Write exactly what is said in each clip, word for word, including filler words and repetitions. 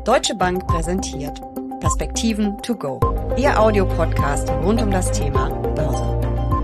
Deutsche Bank präsentiert Perspektiven to go, Ihr Audiopodcast rund um das Thema Börse.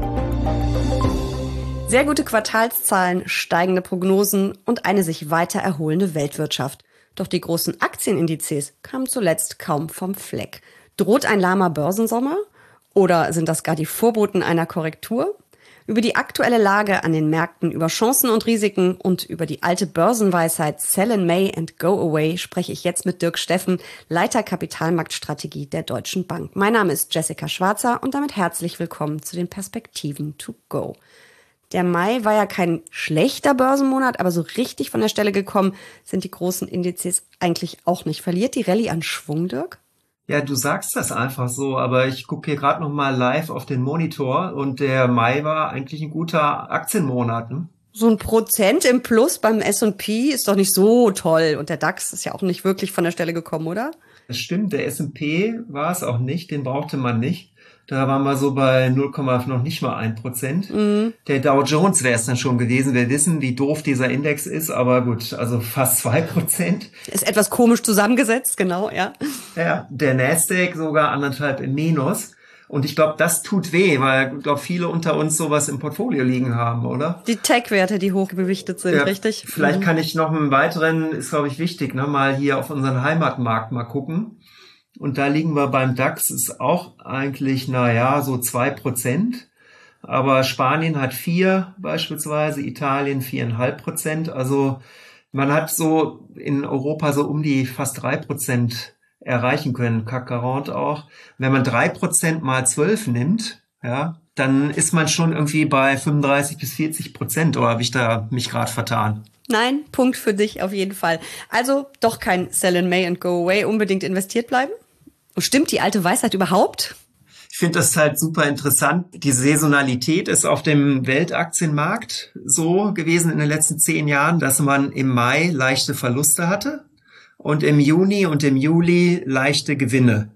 Sehr gute Quartalszahlen, steigende Prognosen und eine sich weiter erholende Weltwirtschaft. Doch die großen Aktienindizes kamen zuletzt kaum vom Fleck. Droht ein lahmer Börsensommer? Oder sind das gar die Vorboten einer Korrektur? Über die aktuelle Lage an den Märkten, über Chancen und Risiken und über die alte Börsenweisheit Sell in May and Go Away spreche ich jetzt mit Dirk Steffen, Leiter Kapitalmarktstrategie der Deutschen Bank. Mein Name ist Jessica Schwarzer und damit herzlich willkommen zu den Perspektiven to go. Der Mai war ja kein schlechter Börsenmonat, aber so richtig von der Stelle gekommen sind die großen Indizes eigentlich auch nicht. Verliert die Rallye an Schwung, Dirk? Ja, du sagst das einfach so, aber ich gucke hier gerade noch mal live auf den Monitor und der Mai war eigentlich ein guter Aktienmonat. Ne? So ein Prozent im Plus beim S und P ist doch nicht so toll und der DAX ist ja auch nicht wirklich von der Stelle gekommen, oder? Das stimmt, der S und P war es auch nicht, den brauchte man nicht. Da waren wir so bei null, noch nicht mal ein Prozent. Mhm. Der Dow Jones wäre es dann schon gewesen. Wir wissen, wie doof dieser Index ist, aber gut, also fast zwei Prozent. Ist etwas komisch zusammengesetzt, genau, ja. Ja, der Nasdaq sogar anderthalb im Minus. Und ich glaube, das tut weh, weil ich glaube, viele unter uns sowas im Portfolio liegen haben, oder? Die Tech-Werte, die hochgewichtet sind, ja, richtig? Vielleicht mhm. kann ich noch einen weiteren, ist glaube ich wichtig, ne, mal hier auf unseren Heimatmarkt mal gucken. Und da liegen wir beim DAX, ist auch eigentlich, naja, so zwei Prozent. Aber Spanien hat vier beispielsweise, Italien viereinhalb Prozent. Also man hat so in Europa so um die fast drei Prozent erreichen können, C A C quarante auch. Wenn man drei Prozent mal zwölf nimmt, ja, dann ist man schon irgendwie bei fünfunddreißig bis vierzig Prozent. Oder habe ich da mich gerade vertan? Nein, Punkt für dich auf jeden Fall. Also doch kein Sell in May and Go Away, unbedingt investiert bleiben. Und stimmt die alte Weisheit überhaupt? Ich finde das halt super interessant. Die Saisonalität ist auf dem Weltaktienmarkt so gewesen in den letzten zehn Jahren, dass man im Mai leichte Verluste hatte und im Juni und im Juli leichte Gewinne.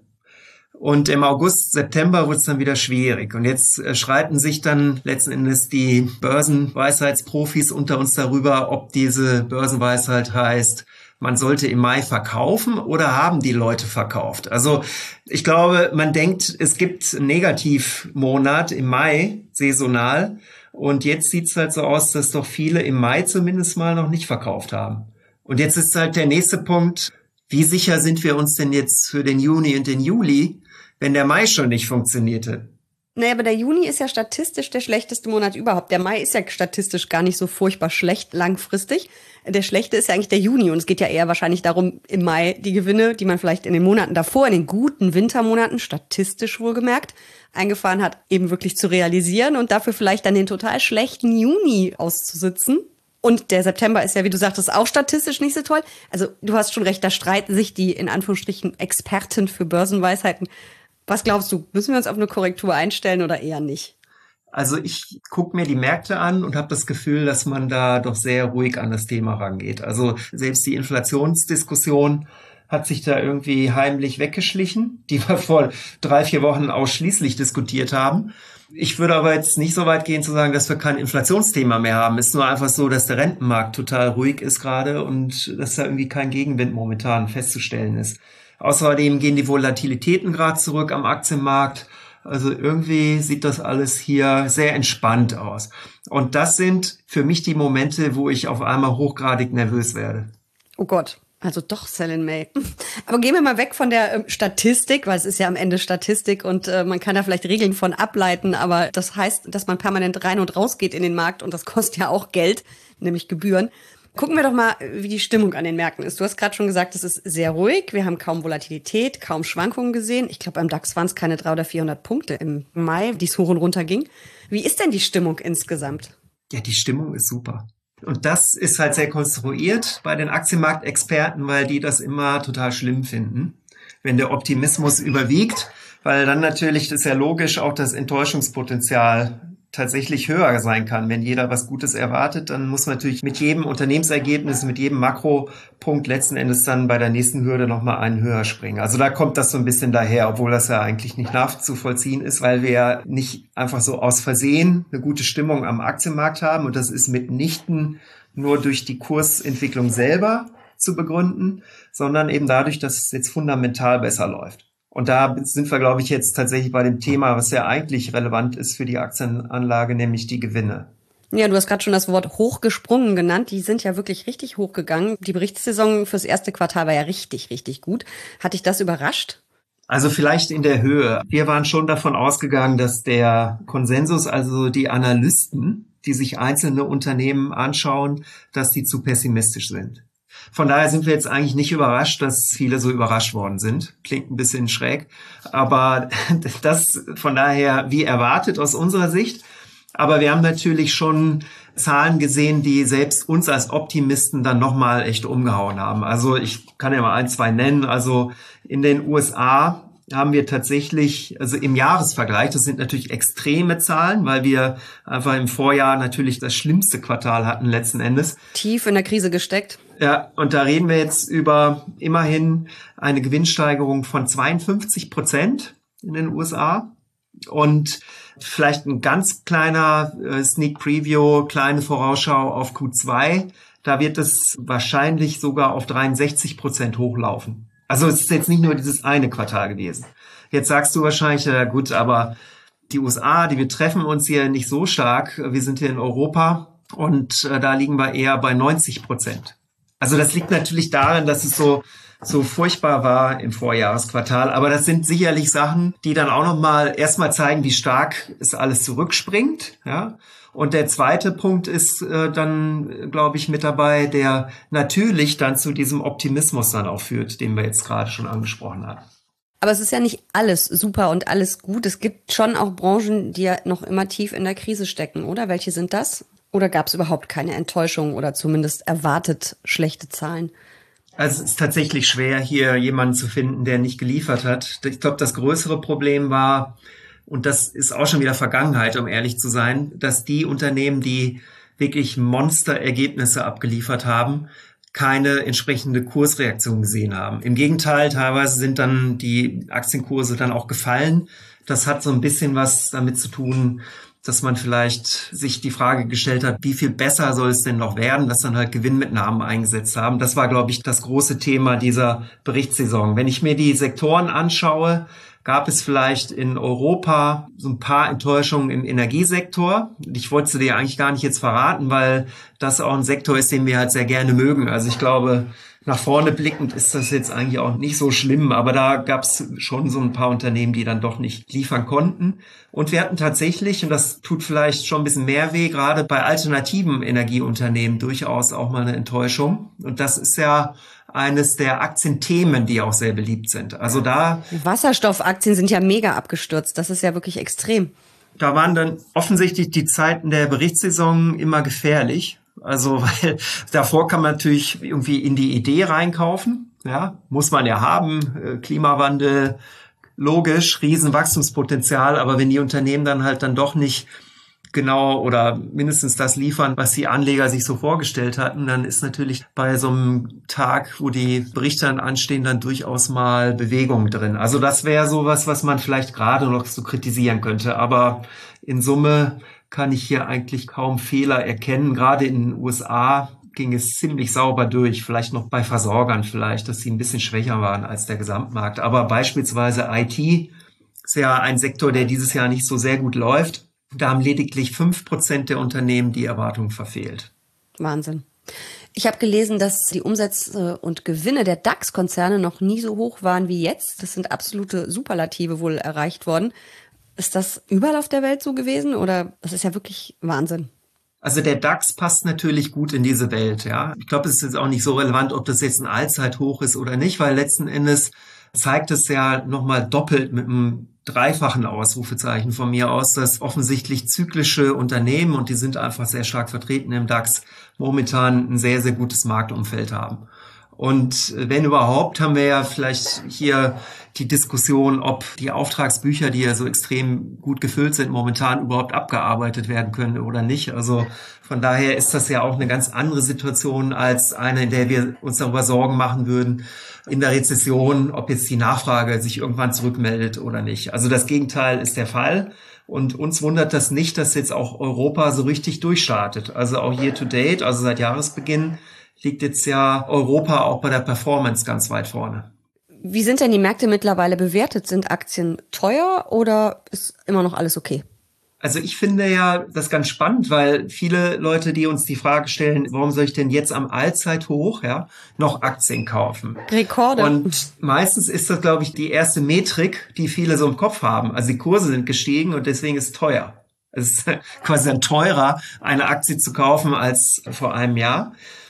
Und im August, September wurde es dann wieder schwierig. Und jetzt schreiten sich dann letzten Endes die Börsenweisheitsprofis unter uns darüber, ob diese Börsenweisheit heißt, man sollte im Mai verkaufen oder haben die Leute verkauft. Also ich glaube, man denkt, es gibt einen Negativmonat im Mai, saisonal. Und jetzt sieht es halt so aus, dass doch viele im Mai zumindest mal noch nicht verkauft haben. Und jetzt ist halt der nächste Punkt, wie sicher sind wir uns denn jetzt für den Juni und den Juli, wenn der Mai schon nicht funktionierte? Naja, aber der Juni ist ja statistisch der schlechteste Monat überhaupt. Der Mai ist ja statistisch gar nicht so furchtbar schlecht langfristig. Der schlechte ist ja eigentlich der Juni und es geht ja eher wahrscheinlich darum, im Mai die Gewinne, die man vielleicht in den Monaten davor, in den guten Wintermonaten, statistisch wohlgemerkt, eingefahren hat, eben wirklich zu realisieren und dafür vielleicht dann den total schlechten Juni auszusitzen. Und der September ist ja, wie du sagtest, auch statistisch nicht so toll. Also du hast schon recht, da streiten sich die, in Anführungsstrichen, Experten für Börsenweisheiten. Was glaubst du, müssen wir uns auf eine Korrektur einstellen oder eher nicht? Also ich gucke mir die Märkte an und habe das Gefühl, dass man da doch sehr ruhig an das Thema rangeht. Also selbst die Inflationsdiskussion hat sich da irgendwie heimlich weggeschlichen, die wir vor drei, vier Wochen ausschließlich diskutiert haben. Ich würde aber jetzt nicht so weit gehen zu sagen, dass wir kein Inflationsthema mehr haben. Es ist nur einfach so, dass der Rentenmarkt total ruhig ist gerade und dass da irgendwie kein Gegenwind momentan festzustellen ist. Außerdem gehen die Volatilitäten gerade zurück am Aktienmarkt. Also irgendwie sieht das alles hier sehr entspannt aus. Und das sind für mich die Momente, wo ich auf einmal hochgradig nervös werde. Oh Gott, also doch Sell in May. Aber gehen wir mal weg von der äh, Statistik, weil es ist ja am Ende Statistik und äh, man kann da vielleicht Regeln von ableiten. Aber das heißt, dass man permanent rein und raus geht in den Markt und das kostet ja auch Geld, nämlich Gebühren. Gucken wir doch mal, wie die Stimmung an den Märkten ist. Du hast gerade schon gesagt, es ist sehr ruhig. Wir haben kaum Volatilität, kaum Schwankungen gesehen. Ich glaube, beim DAX waren es keine dreihundert oder vierhundert Punkte im Mai, die es hoch und runter ging. Wie ist denn die Stimmung insgesamt? Ja, die Stimmung ist super. Und das ist halt sehr konstruiert bei den Aktienmarktexperten, weil die das immer total schlimm finden, wenn der Optimismus überwiegt. Weil dann natürlich, das ist ja logisch, auch das Enttäuschungspotenzial tatsächlich höher sein kann. Wenn jeder was Gutes erwartet, dann muss man natürlich mit jedem Unternehmensergebnis, mit jedem Makropunkt letzten Endes dann bei der nächsten Hürde nochmal einen höher springen. Also da kommt das so ein bisschen daher, obwohl das ja eigentlich nicht nachzuvollziehen ist, weil wir ja nicht einfach so aus Versehen eine gute Stimmung am Aktienmarkt haben und das ist mitnichten nur durch die Kursentwicklung selber, zu begründen, sondern eben dadurch, dass es jetzt fundamental besser läuft. Und da sind wir, glaube ich, jetzt tatsächlich bei dem Thema, was ja eigentlich relevant ist für die Aktienanlage, nämlich die Gewinne. Ja, du hast gerade schon das Wort hochgesprungen genannt. Die sind ja wirklich richtig hochgegangen. Die Berichtssaison fürs erste Quartal war ja richtig, richtig gut. Hat dich das überrascht? Also vielleicht in der Höhe. Wir waren schon davon ausgegangen, dass der Konsensus, also die Analysten, die sich einzelne Unternehmen anschauen, dass die zu pessimistisch sind. Von daher sind wir jetzt eigentlich nicht überrascht, dass viele so überrascht worden sind. Klingt ein bisschen schräg, aber das von daher wie erwartet aus unserer Sicht. Aber wir haben natürlich schon Zahlen gesehen, die selbst uns als Optimisten dann nochmal echt umgehauen haben. Also ich kann ja mal ein, zwei nennen. Also in den U S A haben wir tatsächlich, also im Jahresvergleich, das sind natürlich extreme Zahlen, weil wir einfach im Vorjahr natürlich das schlimmste Quartal hatten letzten Endes. Tief in der Krise gesteckt. Ja, und da reden wir jetzt über immerhin eine Gewinnsteigerung von zweiundfünfzig Prozent in den U S A. Und vielleicht ein ganz kleiner äh, Sneak Preview, kleine Vorausschau auf Q zwei. Da wird es wahrscheinlich sogar auf dreiundsechzig Prozent hochlaufen. Also es ist jetzt nicht nur dieses eine Quartal gewesen. Jetzt sagst du wahrscheinlich, ja gut, aber die U S A, die betreffen uns hier nicht so stark. Wir sind hier in Europa und äh, da liegen wir eher bei neunzig Prozent. Also das liegt natürlich daran, dass es so so furchtbar war im Vorjahresquartal. Aber das sind sicherlich Sachen, die dann auch nochmal erstmal zeigen, wie stark es alles zurückspringt. Ja. Und der zweite Punkt ist äh, dann, glaube ich, mit dabei, der natürlich dann zu diesem Optimismus dann auch führt, den wir jetzt gerade schon angesprochen haben. Aber es ist ja nicht alles super und alles gut. Es gibt schon auch Branchen, die ja noch immer tief in der Krise stecken, oder? Welche sind das? Oder gab es überhaupt keine Enttäuschung oder zumindest erwartet schlechte Zahlen? Also es ist tatsächlich schwer, hier jemanden zu finden, der nicht geliefert hat. Ich glaube, das größere Problem war, und das ist auch schon wieder Vergangenheit, um ehrlich zu sein, dass die Unternehmen, die wirklich Monsterergebnisse abgeliefert haben, keine entsprechende Kursreaktion gesehen haben. Im Gegenteil, teilweise sind dann die Aktienkurse dann auch gefallen. Das hat so ein bisschen was damit zu tun, dass man vielleicht sich die Frage gestellt hat, wie viel besser soll es denn noch werden, dass dann halt Gewinnmitnahmen eingesetzt haben. Das war, glaube ich, das große Thema dieser Berichtssaison. Wenn ich mir die Sektoren anschaue, gab es vielleicht in Europa so ein paar Enttäuschungen im Energiesektor. Ich wollte sie dir eigentlich gar nicht jetzt verraten, weil das auch ein Sektor ist, den wir halt sehr gerne mögen. Also ich glaube, nach vorne blickend ist das jetzt eigentlich auch nicht so schlimm, aber da gab es schon so ein paar Unternehmen, die dann doch nicht liefern konnten. Und wir hatten tatsächlich, und das tut vielleicht schon ein bisschen mehr weh, gerade bei alternativen Energieunternehmen durchaus auch mal eine Enttäuschung. Und das ist ja eines der Aktienthemen, die auch sehr beliebt sind. Also da Wasserstoffaktien sind ja mega abgestürzt. Das ist ja wirklich extrem. Da waren dann offensichtlich die Zeiten der Berichtssaison immer gefährlich. Also, weil davor kann man natürlich irgendwie in die Idee reinkaufen. Ja, muss man ja haben. Klimawandel, logisch, Riesenwachstumspotenzial. Aber wenn die Unternehmen dann halt dann doch nicht genau oder mindestens das liefern, was die Anleger sich so vorgestellt hatten, dann ist natürlich bei so einem Tag, wo die Berichte dann anstehen, dann durchaus mal Bewegung drin. Also das wäre sowas, was man vielleicht gerade noch so kritisieren könnte. Aber in Summe kann ich hier eigentlich kaum Fehler erkennen. Gerade in den U S A ging es ziemlich sauber durch. Vielleicht noch bei Versorgern vielleicht, dass sie ein bisschen schwächer waren als der Gesamtmarkt. Aber beispielsweise I T ist ja ein Sektor, der dieses Jahr nicht so sehr gut läuft. Da haben lediglich fünf Prozent der Unternehmen die Erwartung verfehlt. Wahnsinn. Ich habe gelesen, dass die Umsätze und Gewinne der DAX-Konzerne noch nie so hoch waren wie jetzt. Das sind absolute Superlative wohl erreicht worden. Ist das überall auf der Welt so gewesen oder das ist ja wirklich Wahnsinn? Also der DAX passt natürlich gut in diese Welt, ja. Ich glaube, es ist jetzt auch nicht so relevant, ob das jetzt ein Allzeithoch ist oder nicht, weil letzten Endes zeigt es ja nochmal doppelt mit einem dreifachen Ausrufezeichen von mir aus, dass offensichtlich zyklische Unternehmen, und die sind einfach sehr stark vertreten im DAX, momentan ein sehr, sehr gutes Marktumfeld haben. Und wenn überhaupt, haben wir ja vielleicht hier die Diskussion, ob die Auftragsbücher, die ja so extrem gut gefüllt sind, momentan überhaupt abgearbeitet werden können oder nicht. Also von daher ist das ja auch eine ganz andere Situation als eine, in der wir uns darüber Sorgen machen würden, in der Rezession, ob jetzt die Nachfrage sich irgendwann zurückmeldet oder nicht. Also das Gegenteil ist der Fall. Und uns wundert das nicht, dass jetzt auch Europa so richtig durchstartet. Also auch year to date, also seit Jahresbeginn, liegt jetzt ja Europa auch bei der Performance ganz weit vorne. Wie sind denn die Märkte mittlerweile bewertet? Sind Aktien teuer oder ist immer noch alles okay? Also ich finde ja das ganz spannend, weil viele Leute, die uns die Frage stellen, warum soll ich denn jetzt am Allzeithoch, ja, noch Aktien kaufen? Rekorde. Und meistens ist das, glaube ich, die erste Metrik, die viele so im Kopf haben. Also die Kurse sind gestiegen und deswegen ist es teuer. Es ist quasi dann teurer, eine Aktie zu kaufen als vor einem Jahr.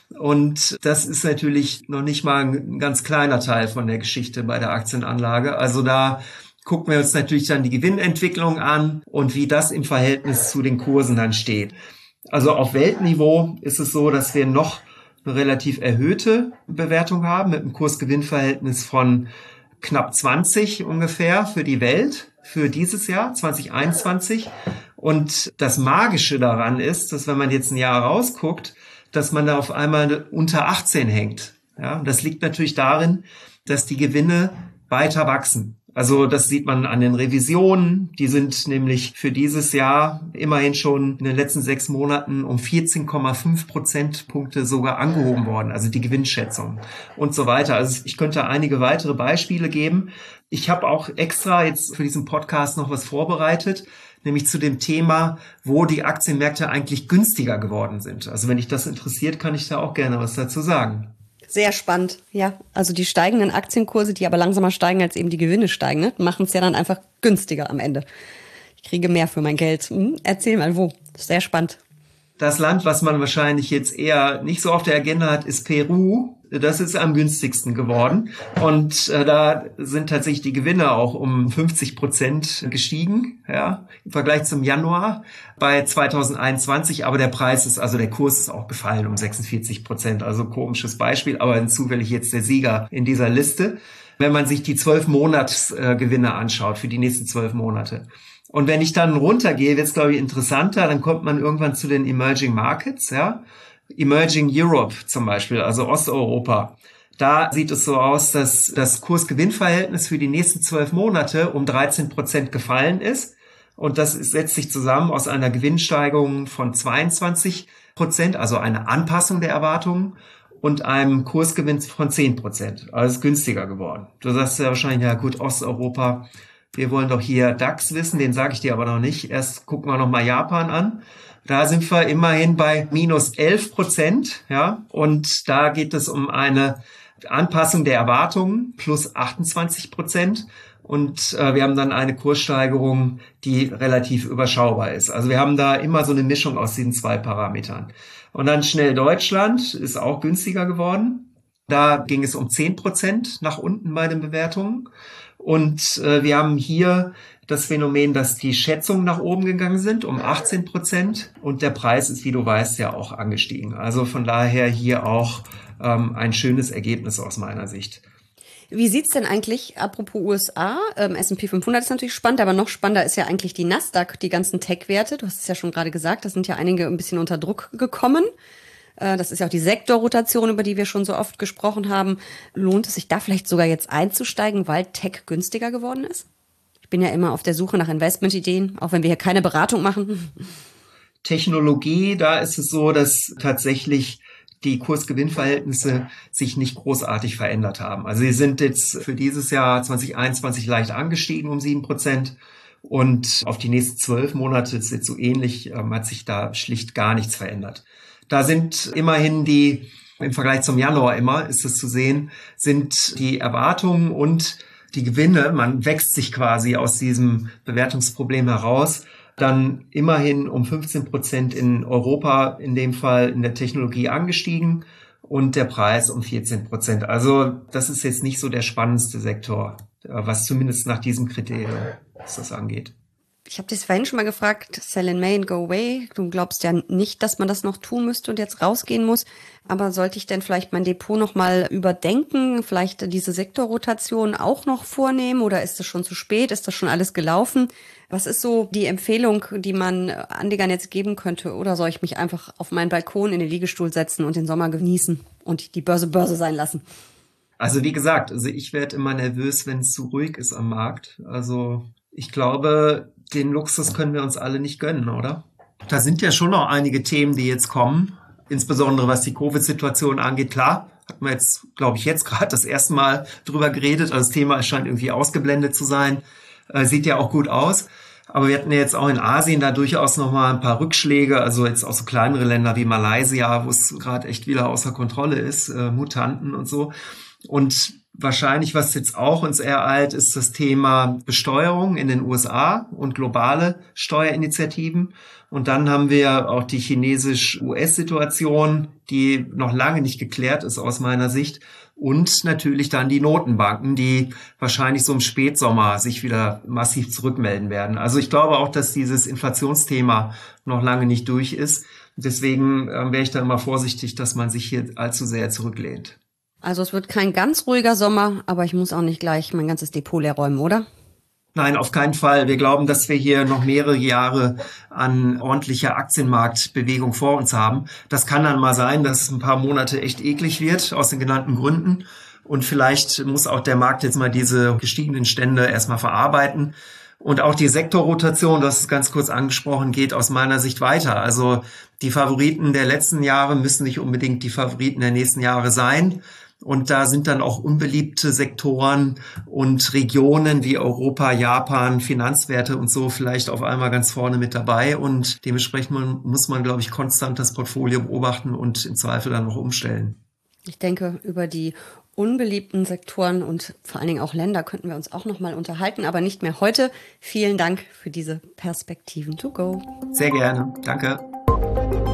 Und das ist natürlich noch nicht mal ein ganz kleiner Teil von der Geschichte bei der Aktienanlage. Also da gucken wir uns natürlich dann die Gewinnentwicklung an und wie das im Verhältnis zu den Kursen dann steht. Also auf Weltniveau ist es so, dass wir noch eine relativ erhöhte Bewertung haben mit einem Kurs-Gewinn-Verhältnis von knapp zwanzig ungefähr für die Welt für dieses Jahr zwanzig einundzwanzig. Und das Magische daran ist, dass wenn man jetzt ein Jahr rausguckt, dass man da auf einmal unter achtzehn hängt. Ja, das liegt natürlich darin, dass die Gewinne weiter wachsen. Also das sieht man an den Revisionen. Die sind nämlich für dieses Jahr immerhin schon in den letzten sechs Monaten um vierzehn Komma fünf Prozentpunkte sogar angehoben worden. Also die Gewinnschätzung und so weiter. Also ich könnte einige weitere Beispiele geben. Ich habe auch extra jetzt für diesen Podcast noch was vorbereitet, nämlich zu dem Thema, wo die Aktienmärkte eigentlich günstiger geworden sind. Also wenn dich das interessiert, kann ich da auch gerne was dazu sagen. Sehr spannend, ja. Also die steigenden Aktienkurse, die aber langsamer steigen, als eben die Gewinne steigen, ne, machen es ja dann einfach günstiger am Ende. Ich kriege mehr für mein Geld. Hm, erzähl mal, wo? Sehr spannend. Das Land, was man wahrscheinlich jetzt eher nicht so auf der Agenda hat, ist Peru. Das ist am günstigsten geworden. Und äh, da sind tatsächlich die Gewinne auch um fünfzig Prozent gestiegen, ja, im Vergleich zum Januar bei zwanzig einundzwanzig. Aber der Preis ist, also der Kurs ist auch gefallen um sechsundvierzig Prozent. Also komisches Beispiel, aber zufällig jetzt der Sieger in dieser Liste. Wenn man sich die zwölf Monatsgewinne anschaut für die nächsten zwölf Monate. Und wenn ich dann runtergehe, wird es, glaube ich, interessanter. Dann kommt man irgendwann zu den Emerging Markets, ja. Emerging Europe zum Beispiel, also Osteuropa. Da sieht es so aus, dass das Kurs-Gewinn-Verhältnis für die nächsten zwölf Monate um dreizehn Prozent gefallen ist. Und das setzt sich zusammen aus einer Gewinnsteigerung von zweiundzwanzig Prozent, also eine Anpassung der Erwartungen, und einem Kursgewinn von zehn Prozent. Also es ist günstiger geworden. Du sagst ja wahrscheinlich, ja gut, Osteuropa, wir wollen doch hier DAX wissen, den sage ich dir aber noch nicht. Erst gucken wir noch mal Japan an. Da sind wir immerhin bei minus elf Prozent, ja. Und da geht es um eine Anpassung der Erwartungen plus achtundzwanzig Prozent. Und äh, wir haben dann eine Kurssteigerung, die relativ überschaubar ist. Also wir haben da immer so eine Mischung aus diesen zwei Parametern. Und dann schnell Deutschland ist auch günstiger geworden. Da ging es um zehn Prozent nach unten bei den Bewertungen. Und äh, wir haben hier das Phänomen, dass die Schätzungen nach oben gegangen sind um achtzehn Prozent und der Preis ist, wie du weißt, ja auch angestiegen. Also von daher hier auch ähm, ein schönes Ergebnis aus meiner Sicht. Wie sieht's denn eigentlich, apropos U S A, ähm, S und P fünfhundert ist natürlich spannend, aber noch spannender ist ja eigentlich die Nasdaq, die ganzen Tech-Werte. Du hast es ja schon gerade gesagt, da sind ja einige ein bisschen unter Druck gekommen. Äh, das ist ja auch die Sektorrotation, über die wir schon so oft gesprochen haben. Lohnt es sich da vielleicht sogar jetzt einzusteigen, weil Tech günstiger geworden ist? Ich bin ja immer auf der Suche nach Investmentideen, auch wenn wir hier keine Beratung machen. Technologie, da ist es so, dass tatsächlich die Kurs-Gewinn-Verhältnisse sich nicht großartig verändert haben. Also sie sind jetzt für dieses Jahr zwanzig einundzwanzig leicht angestiegen um sieben Prozent und auf die nächsten zwölf Monate ist jetzt so ähnlich, ähm, hat sich da schlicht gar nichts verändert. Da sind immerhin die, im Vergleich zum Januar immer ist es zu sehen, sind die Erwartungen und die Gewinne, man wächst sich quasi aus diesem Bewertungsproblem heraus, dann immerhin um fünfzehn Prozent in Europa, in dem Fall in der Technologie angestiegen und der Preis um vierzehn Prozent. Also das ist jetzt nicht so der spannendste Sektor, was zumindest nach diesem Kriterium das angeht. Ich habe dich vorhin schon mal gefragt, sell in May and go away. Du glaubst ja nicht, dass man das noch tun müsste und jetzt rausgehen muss. Aber sollte ich denn vielleicht mein Depot noch mal überdenken, vielleicht diese Sektorrotation auch noch vornehmen oder ist das schon zu spät? Ist das schon alles gelaufen? Was ist so die Empfehlung, die man Anlegern jetzt geben könnte? Oder soll ich mich einfach auf meinen Balkon in den Liegestuhl setzen und den Sommer genießen und die Börse Börse sein lassen? Also wie gesagt, also ich werde immer nervös, wenn es zu ruhig ist am Markt. Also ich glaube, den Luxus können wir uns alle nicht gönnen, oder? Da sind ja schon noch einige Themen, die jetzt kommen. insbesondere was die Covid-Situation angeht. Klar, hatten wir jetzt, glaube ich, jetzt gerade das erste Mal drüber geredet. Also das Thema scheint irgendwie ausgeblendet zu sein. Äh, sieht ja auch gut aus. Aber wir hatten ja jetzt auch in Asien da durchaus nochmal ein paar Rückschläge. Also jetzt auch so kleinere Länder wie Malaysia, wo es gerade echt wieder außer Kontrolle ist, äh, Mutanten und so. Und wahrscheinlich, was jetzt auch uns ereilt, ist das Thema Besteuerung in den U S A und globale Steuerinitiativen. Und dann haben wir auch die chinesisch-U S-Situation, die noch lange nicht geklärt ist aus meiner Sicht. Und natürlich dann die Notenbanken, die wahrscheinlich so im Spätsommer sich wieder massiv zurückmelden werden. Also ich glaube auch, dass dieses Inflationsthema noch lange nicht durch ist. Deswegen äh, wäre ich da immer vorsichtig, dass man sich hier allzu sehr zurücklehnt. Also es wird kein ganz ruhiger Sommer, aber ich muss auch nicht gleich mein ganzes Depot leer räumen, oder? Nein, auf keinen Fall. Wir glauben, dass wir hier noch mehrere Jahre an ordentlicher Aktienmarktbewegung vor uns haben. Das kann dann mal sein, dass es ein paar Monate echt eklig wird, aus den genannten Gründen. Und vielleicht muss auch der Markt jetzt mal diese gestiegenen Stände erstmal verarbeiten. Und auch die Sektorrotation, das ist ganz kurz angesprochen, geht aus meiner Sicht weiter. Also die Favoriten der letzten Jahre müssen nicht unbedingt die Favoriten der nächsten Jahre sein. Und da sind dann auch unbeliebte Sektoren und Regionen wie Europa, Japan, Finanzwerte und so vielleicht auf einmal ganz vorne mit dabei. Und dementsprechend muss man, glaube ich, konstant das Portfolio beobachten und im Zweifel dann noch umstellen. Ich denke, über die unbeliebten Sektoren und vor allen Dingen auch Länder könnten wir uns auch noch mal unterhalten, aber nicht mehr heute. Vielen Dank für diese Perspektiven to go. Sehr gerne. Danke.